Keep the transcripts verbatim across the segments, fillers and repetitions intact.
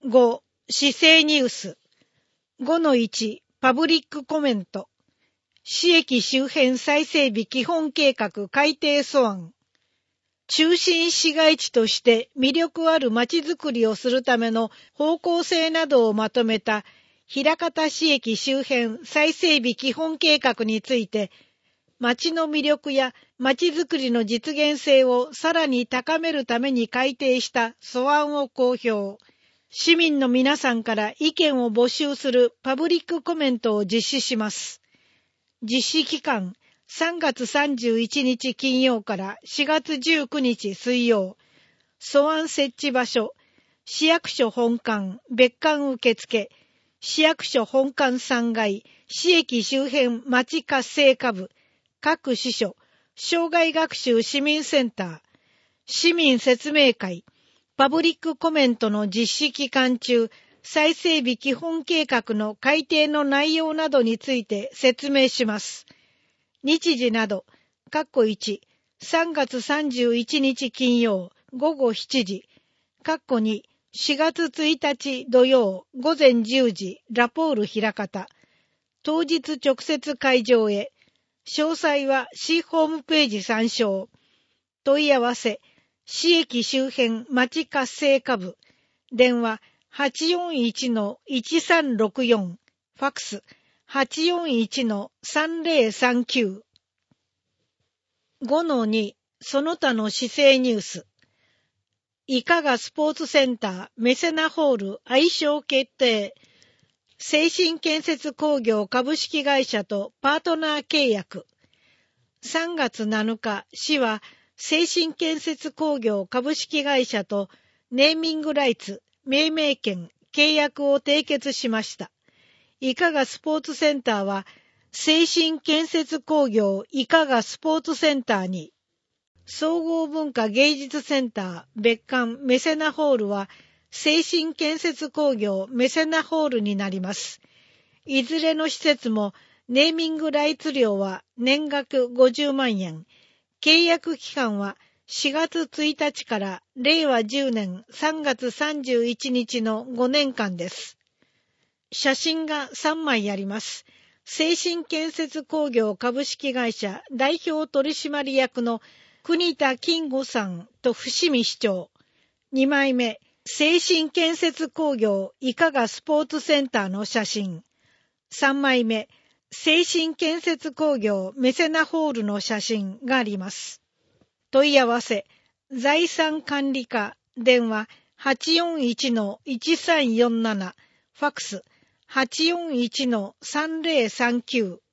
ご、市政ニュース。ごのいち、パブリックコメント。市駅周辺再整備基本計画改定素案。中心市街地として魅力あるまちづくりをするための方向性などをまとめた枚方市駅周辺再整備基本計画について、街の魅力やまちづくりの実現性をさらに高めるために改定した素案を公表。市民の皆さんから意見を募集するパブリックコメントを実施します。実施期間、さんがつさんじゅういちにち金曜からしがつじゅうくにち水曜。素案設置場所、市役所本館、別館受付、市役所本館さんがい、市駅周辺町活性化部、各支所、障害学習市民センター、市民説明会、パブリックコメントの実施期間中、再整備基本計画の改定の内容などについて説明します。日時など、括弧いち、さんがつさんじゅういちにち金曜ごごしちじ、括弧に、しがつついたち土曜ごぜんじゅうじ、ラポール枚方。当日直接会場へ。詳細は市ホームページ参照。問い合わせ、市駅周辺町活性化部。電話 はちよんいちのいちさんろくよん。ファックス はちよんいちのさんぜろさんきゅう。ごのに、その他の市政ニュース。いかがスポーツセンターメセナホール愛称決定。精神建設工業株式会社とパートナー契約。さんがつなのか、市は精神建設工業株式会社とネーミングライツ、命名権、契約を締結しました。いかがスポーツセンターは、精神建設工業いかがスポーツセンターに、総合文化芸術センター別館メセナホールは、精神建設工業メセナホールになります。いずれの施設も、ネーミングライツ料は年額ごじゅうまんえん。契約期間はしがつついたちかられいわじゅうねんさんがつさんじゅういちにちのごねんかんです。写真がさんまいあります。精神建設工業株式会社代表取締役の国田金吾さんと伏見市長。にまいめ、精神建設工業いかがスポーツセンターの写真。さんまいめ、精神建設工業メセナホールの写真があります。問い合わせ、財産管理課、電話 はちよんいちのいちさんよんなな、ファックス はちよんいちのさんぜろさんきゅう。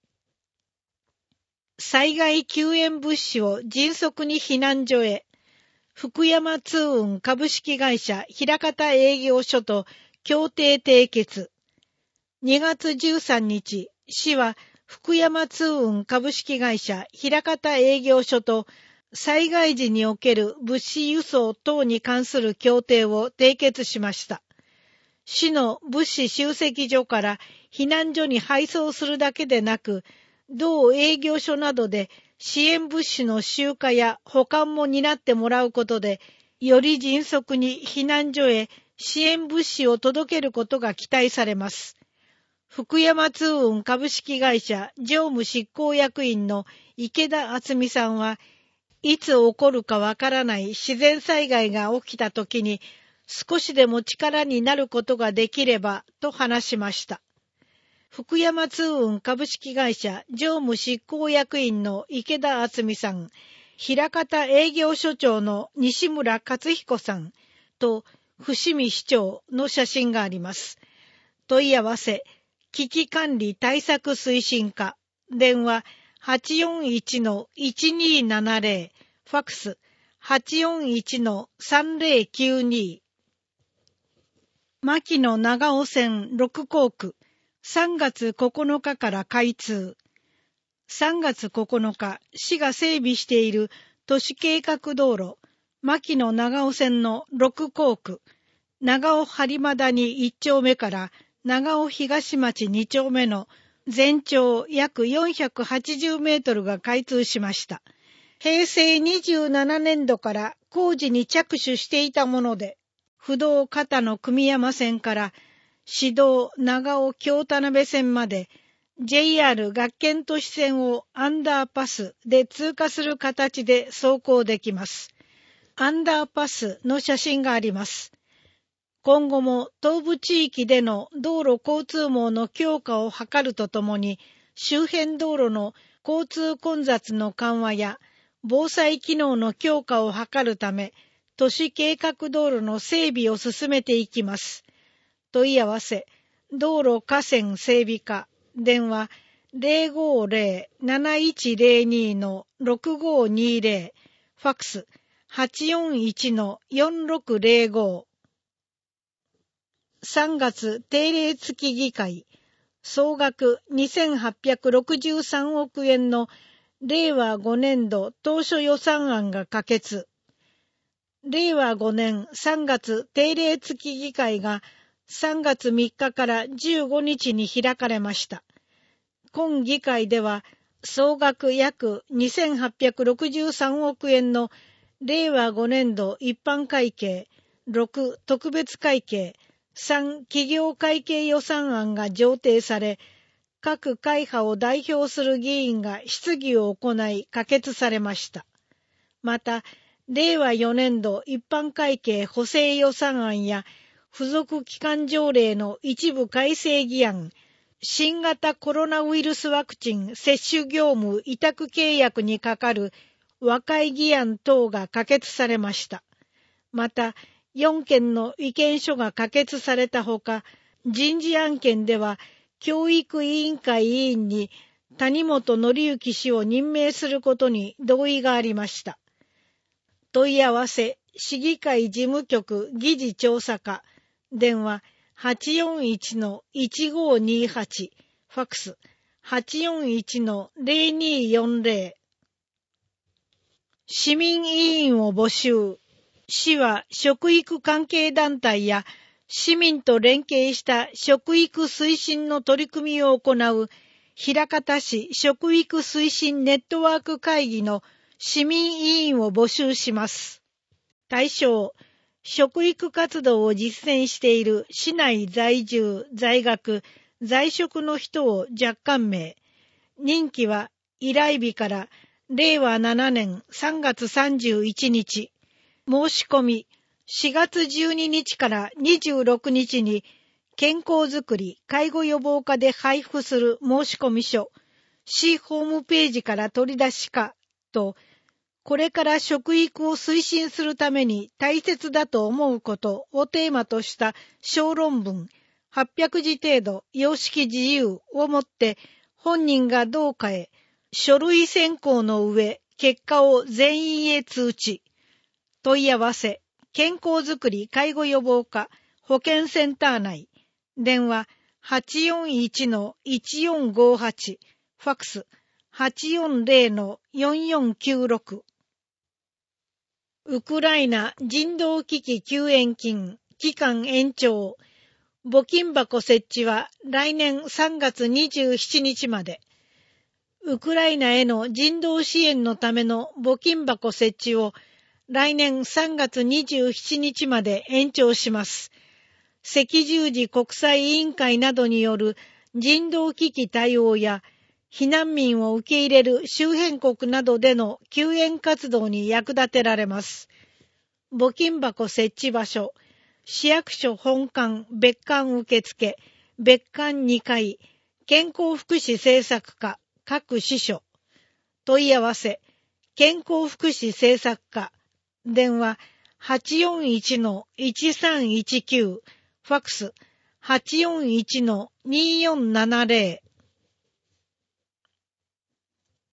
災害救援物資を迅速に避難所へ。福山通運株式会社枚方営業所と協定締結。にがつじゅうさんにち、市は福山通運株式会社枚方営業所と災害時における物資輸送等に関する協定を締結しました。市の物資集積所から避難所に配送するだけでなく、同営業所などで支援物資の集荷や保管も担ってもらうことで、より迅速に避難所へ支援物資を届けることが期待されます。福山通運株式会社常務執行役員の池田敦美さんは、いつ起こるかわからない自然災害が起きたときに少しでも力になることができればと話しました。福山通運株式会社常務執行役員の池田敦美さん、枚方営業所長の西村勝彦さんと伏見市長の写真があります。問い合わせ、危機管理対策推進課、電話 はちよんいちのいちにななぜろ、ファックス はちよんいちのさんぜろきゅうに。牧野長尾線ろくこうく、さんがつここのかから開通。さんがつここのか、市が整備している都市計画道路、牧野長尾線のろくこうく、長尾播磨谷いっちょうめから長尾東町にちょうめの全長約よんひゃくはちじゅうメートルが開通しました。へいせいにじゅうななねんどから工事に着手していたもので、 不動片野組山線から市道長尾京田辺線まで ジェイアール 学研都市線をアンダーパスで通過する形で走行できます。アンダーパスの写真があります。今後も東部地域での道路交通網の強化を図るとともに、周辺道路の交通混雑の緩和や防災機能の強化を図るため、都市計画道路の整備を進めていきます。問い合わせ、道路河川整備課、電話 ゼロごゼロ なないちゼロに のろくごにゼロ、ファックス はちよんいち のよんろくゼロご。さんがつ定例月議会、総額にせんはっぴゃくろくじゅうさんおくえんのれいわごねんど当初予算案が可決。れいわごねんさんがつ定例月議会がさんがつみっかからじゅうごにちに開かれました。今議会では総額約にせんはっぴゃくろくじゅうさんおくえんのれいわごねんど一般会計、ろく特別会計、さん企業会計予算案が上呈され、各会派を代表する議員が質疑を行い可決されました。また、れいわよねんど一般会計補正予算案や付属機関条例の一部改正議案、新型コロナウイルスワクチン接種業務委託契約に係る和解議案等が可決されました。また、よんけんの意見書が可決されたほか、人事案件では、教育委員会委員に谷本紀之氏を任命することに同意がありました。問い合わせ、市議会事務局議事調査課、電話 はちよんいち のいちごにはち、ファックス はちよんいち のゼロによんゼロ。市民委員を募集。市は食育関係団体や市民と連携した食育推進の取り組みを行う枚方市食育推進ネットワーク会議の市民委員を募集します。対象、食育活動を実践している市内在住、在学、在職の人を若干名。任期は依頼日かられいわななねんさんがつさんじゅういちにち。申し込み、しがつじゅうににちからにじゅうろくにちに健康づくり介護予防課で配布する申し込み書、市ホームページから取り出しかと、これから食育を推進するために大切だと思うことをテーマとした小論文はっぴゃくじ程度様式自由をもって本人が同課へ書類選考の上結果を全員へ通知。問い合わせ、健康づくり介護予防課保健センター内、電話 はちよんいち のいちよんごはち、ファックス はちよんゼロ のよんよんきゅうろく。ウクライナ人道危機救援金期間延長、募金箱設置は来年さんがつにじゅうしちにちまで。ウクライナへの人道支援のための募金箱設置を来年さんがつにじゅうしちにちまで延長します。赤十字国際委員会などによる人道危機対応や避難民を受け入れる周辺国などでの救援活動に役立てられます。募金箱設置場所、市役所本館別館受付、別館にかい、健康福祉政策課各支所。問い合わせ、健康福祉政策課、電話 はちよんいち のいちさんいちきゅう、ファックス はちよんいち のによんななゼロ。